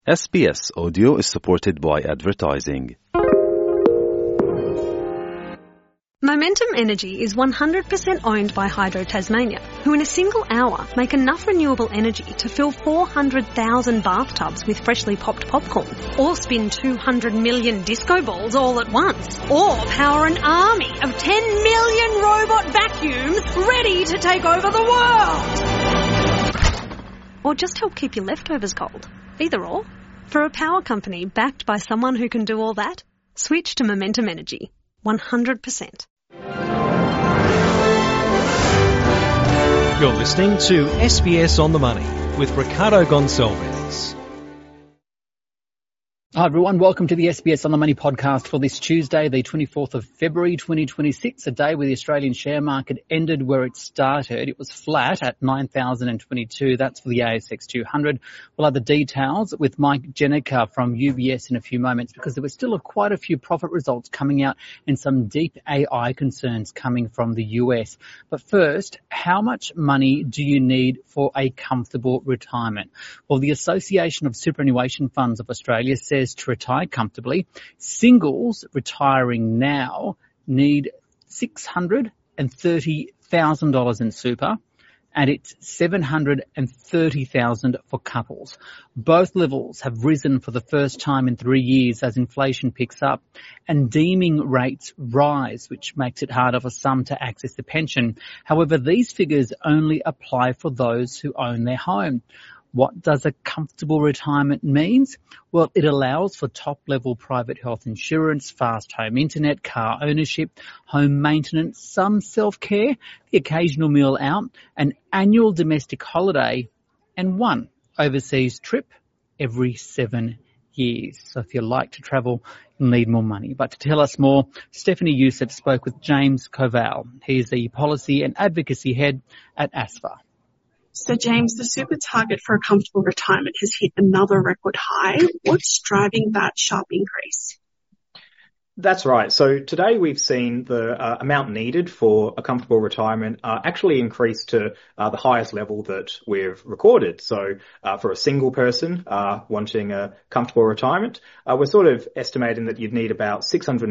SBS Audio is supported by advertising. Momentum Energy is 100% owned by Hydro Tasmania, who in a single hour make enough renewable energy to fill 400,000 bathtubs with freshly popped popcorn, or spin 200 million disco balls all at once, or power an army of 10 million robot vacuums ready to take over the world. Or just help keep your leftovers cold. Either or. For a power company backed by someone who can do all that, switch to Momentum Energy. 100%. You're listening to SBS On The Money with Ricardo Gonçalves. Hi everyone, welcome to the SBS On The Money podcast for this Tuesday, the 24th of February 2026, a day where the Australian share market ended where it started. It was flat at 9,022. That's for the ASX 200. We'll have the details with Mike Jenica from UBS in a few moments, because there were still quite a few profit results coming out and some deep AI concerns coming from the US. But first, how much money do you need for a comfortable retirement? Well, the Association of Superannuation Funds of Australia says to retire comfortably, singles retiring now need $630,000 in super, and it's $730,000 for couples. Both levels have risen for the first time in 3 years as inflation picks up and deeming rates rise, which makes it harder for some to access the pension. However, these figures only apply for those who own their home. What does a comfortable retirement mean? Well, it allows for top-level private health insurance, fast home internet, car ownership, home maintenance, some self-care, the occasional meal out, an annual domestic holiday, and one overseas trip every 7 years. So if you like to travel, you'll need more money. But to tell us more, Stephanie Youssef spoke with James Koval. He is the Policy and Advocacy Head at ASFA. So James, the super target for a comfortable retirement has hit another record high. What's driving that sharp increase? That's right. So today we've seen the amount needed for a comfortable retirement actually increase to the highest level that we've recorded. So for a single person wanting a comfortable retirement, we're sort of estimating that you'd need about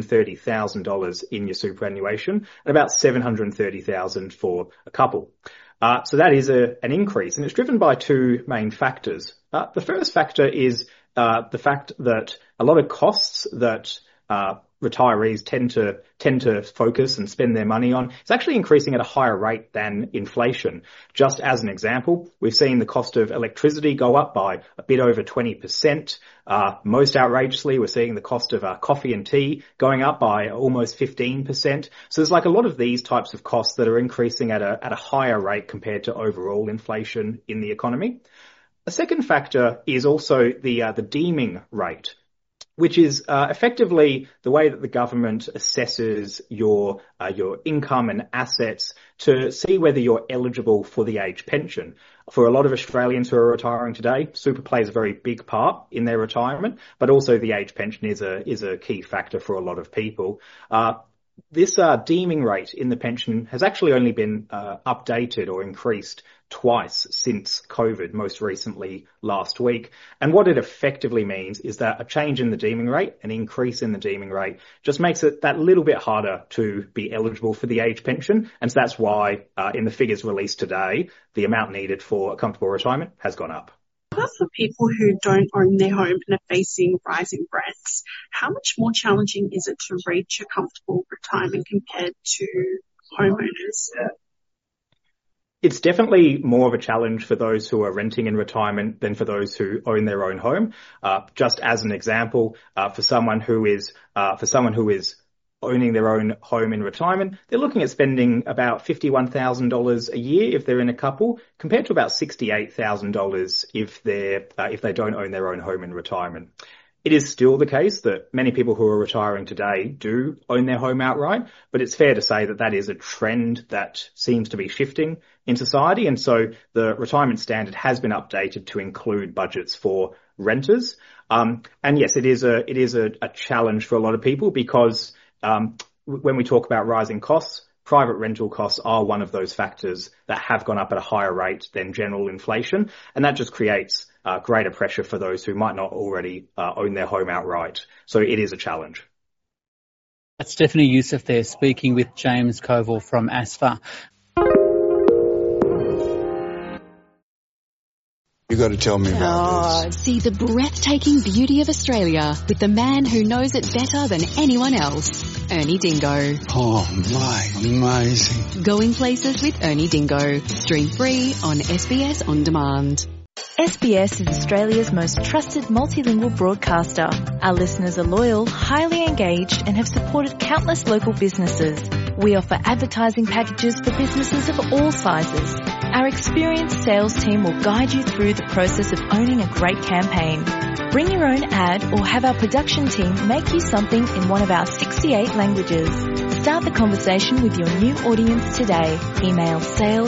$630,000 in your superannuation and about $730,000 for a couple. So that is an increase, and it's driven by two main factors. The first factor is the fact that a lot of costs that retirees tend to focus and spend their money on is actually increasing at a higher rate than inflation. Just as an example, we've seen the cost of electricity go up by a bit over 20%. Most outrageously, we're seeing the cost of coffee and tea going up by almost 15%. So there's like a lot of these types of costs that are increasing at a higher rate compared to overall inflation in the economy. A second factor is also the deeming rate, which is effectively the way that the government assesses your income and assets to see whether you're eligible for the age pension. For a lot of Australians who are retiring today, super plays a very big part in their retirement, but also the age pension is a key factor for a lot of people. This deeming rate in the pension has actually only been updated or increased twice since COVID, most recently last week. And what it effectively means is that a change in the deeming rate, an increase in the deeming rate, just makes it that little bit harder to be eligible for the age pension. And so that's why in the figures released today, the amount needed for a comfortable retirement has gone up. But for people who don't own their home and are facing rising rents, how much more challenging is it to reach a comfortable retirement compared to homeowners? It's definitely more of a challenge for those who are renting in retirement than for those who own their own home. Just as an example, for someone who is owning their own home in retirement, they're looking at spending about $51,000 a year if they're in a couple, compared to about $68,000 if they don't own their own home in retirement. It is still the case that many people who are retiring today do own their home outright, but it's fair to say that that is a trend that seems to be shifting in society. And so the retirement standard has been updated to include budgets for renters. And yes, it is a challenge for a lot of people because when we talk about rising costs, private rental costs are one of those factors that have gone up at a higher rate than general inflation. And that just creates greater pressure for those who might not already own their home outright. So it is a challenge. That's Stephanie Youssef there speaking with James Covell from ASFA. You got to tell me about this. See the breathtaking beauty of Australia with the man who knows it better than anyone else, Ernie Dingo. Oh my, amazing. Going Places with Ernie Dingo. Stream free on SBS On Demand. SBS is Australia's most trusted multilingual broadcaster. Our listeners are loyal, highly engaged and have supported countless local businesses. We offer advertising packages for businesses of all sizes. Our experienced sales team will guide you through the process of owning a great campaign. Bring your own ad or have our production team make you something in one of our 68 languages. Start the conversation with your new audience today. Email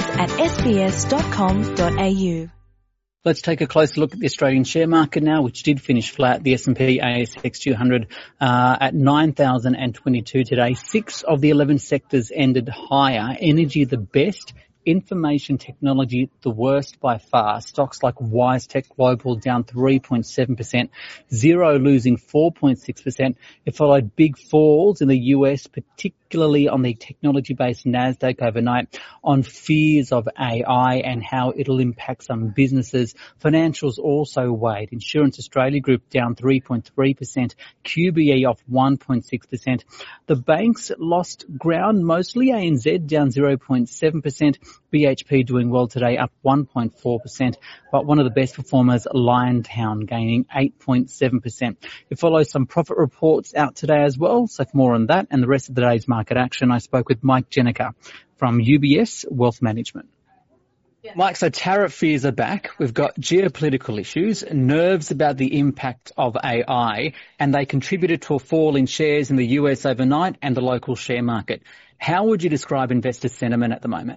sales@sbs.com.au. Let's take a closer look at the Australian share market now, which did finish flat. The S&P ASX 200 at 9,022 today. 6 of the 11 sectors ended higher. Energy the best. Information technology, the worst by far. Stocks like WiseTech Global down 3.7%, Xero losing 4.6%. It followed big falls in the US, particularly on the technology-based NASDAQ overnight, on fears of AI and how it'll impact some businesses. Financials also weighed. Insurance Australia Group down 3.3%, QBE off 1.6%. The banks lost ground mostly. ANZ down 0.7%. BHP doing well today, up 1.4%, but one of the best performers, Liontown, gaining 8.7%. It follows some profit reports out today as well, so for more on that and the rest of the day's market action, I spoke with Mike Jenniker from UBS Wealth Management. Yeah. Mike, so tariff fears are back. We've got geopolitical issues, nerves about the impact of AI, and they contributed to a fall in shares in the US overnight and the local share market. How would you describe investor sentiment at the moment?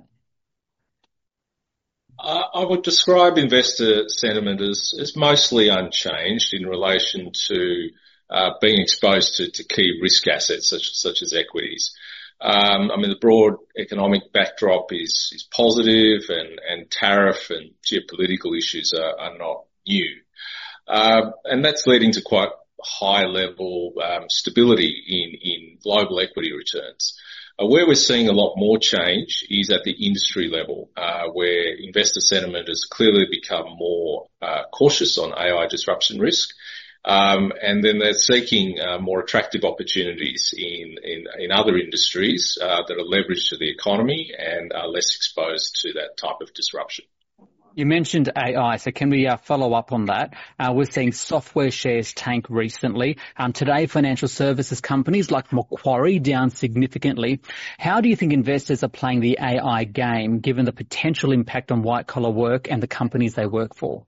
I would describe investor sentiment as mostly unchanged in relation to being exposed to key risk assets such as equities. The broad economic backdrop is positive, and tariff and geopolitical issues are not new. And that's leading to quite high level stability in global equity returns. Where we're seeing a lot more change is at the industry level, where investor sentiment has clearly become more cautious on AI disruption risk. And then they're seeking more attractive opportunities in other industries that are leveraged to the economy and are less exposed to that type of disruption. You mentioned AI, so can we follow up on that? We're seeing software shares tank recently. Today, financial services companies like Macquarie down significantly. How do you think investors are playing the AI game, given the potential impact on white-collar work and the companies they work for?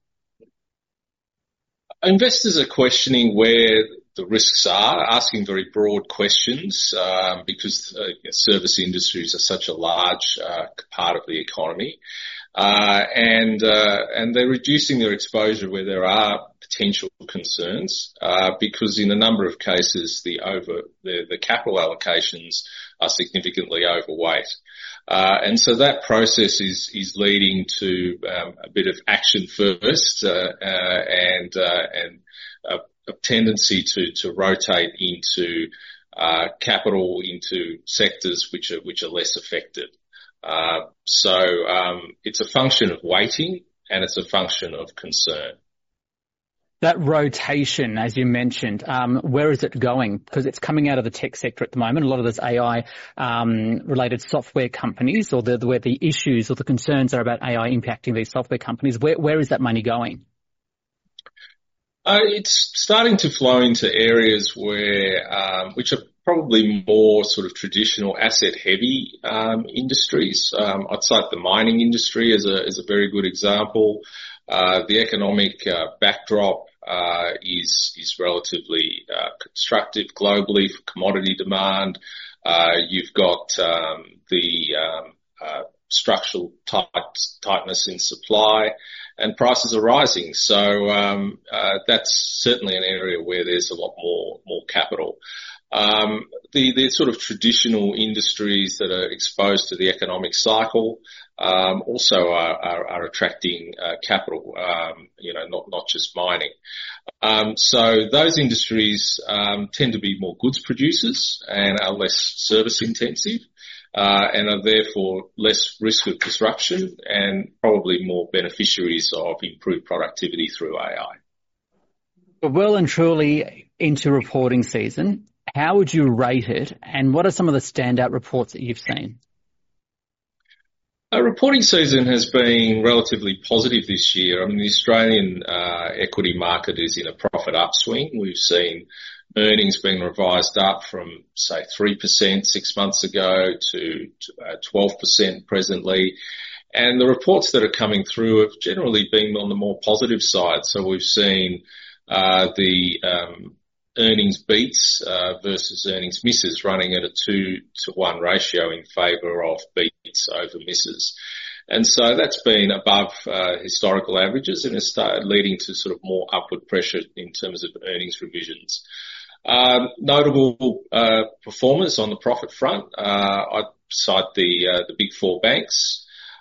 Investors are questioning where the risks are, asking very broad questions, because service industries are such a large part of the economy. And they're reducing their exposure where there are potential concerns, because in a number of cases the capital allocations are significantly overweight. And so that process is leading to a bit of action first, and a tendency to rotate into capital into sectors which are less affected. So it's a function of waiting, and it's a function of concern. That rotation, as you mentioned, where is it going? Because it's coming out of the tech sector at the moment. A lot of those AI related software companies, or where the issues or the concerns are about AI impacting these software companies. Where is that money going? It's starting to flow into areas which are probably more sort of traditional asset-heavy industries. I'd cite the mining industry as a very good example. The economic backdrop is relatively constructive globally for commodity demand. You've got the structural tightness in supply, and prices are rising. So that's certainly an area where there's a lot more capital. The sort of traditional industries that are exposed to the economic cycle, also are attracting capital, not just mining. So those industries tend to be more goods producers and are less service intensive, and are therefore less risk of disruption and probably more beneficiaries of improved productivity through AI. We're well and truly into reporting season. How would you rate it, and what are some of the standout reports that you've seen? Reporting season has been relatively positive this year. I mean, the Australian equity market is in a profit upswing. We've seen earnings being revised up from, say, 3% 6 months ago to 12% presently. And the reports that are coming through have generally been on the more positive side. So we've seen the earnings beats versus earnings misses running at a 2-to-1 ratio in favour of beats over misses. And so that's been above historical averages and has started leading to sort of more upward pressure in terms of earnings revisions. Notable performers on the profit front, I'd cite the big four banks,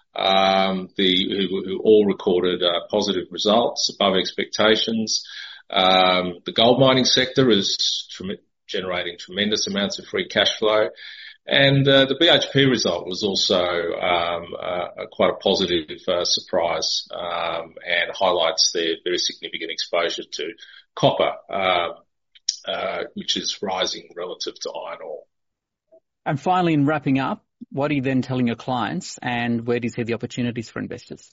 who all recorded positive results above expectations. The gold mining sector is generating tremendous amounts of free cash flow, and the BHP result was also quite a positive surprise, and highlights their very significant exposure to copper, which is rising relative to iron ore. And finally, in wrapping up, what are you then telling your clients, and where do you see the opportunities for investors?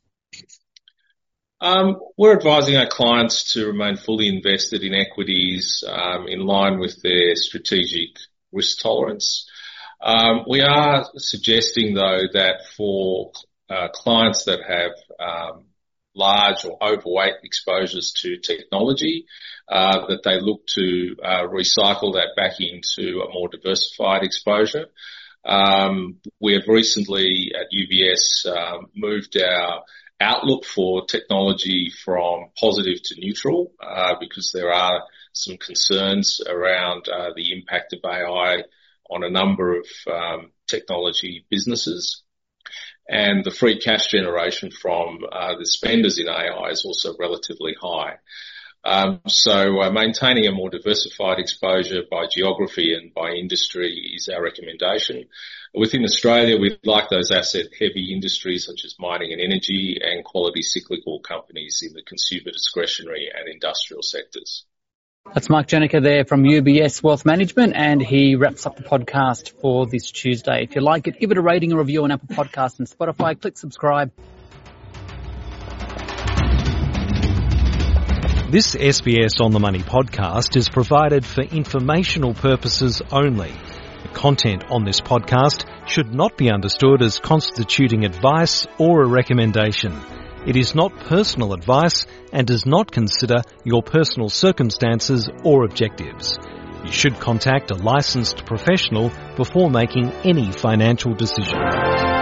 We're advising our clients to remain fully invested in equities in line with their strategic risk tolerance. We are suggesting, though, that for clients that have large or overweight exposures to technology, that they look to recycle that back into a more diversified exposure. We have recently at UBS moved our outlook for technology from positive to neutral, because there are some concerns around the impact of AI on a number of technology businesses. And the free cash generation from the spenders in AI is also relatively high. So maintaining a more diversified exposure by geography and by industry is our recommendation. Within Australia, we like those asset-heavy industries such as mining and energy, and quality cyclical companies in the consumer discretionary and industrial sectors. That's Mike Janica there from UBS Wealth Management, and he wraps up the podcast for this Tuesday. If you like it, give it a rating or review on Apple Podcasts and Spotify. Click subscribe. This SBS On The Money podcast is provided for informational purposes only. The content on this podcast should not be understood as constituting advice or a recommendation. It is not personal advice and does not consider your personal circumstances or objectives. You should contact a licensed professional before making any financial decision.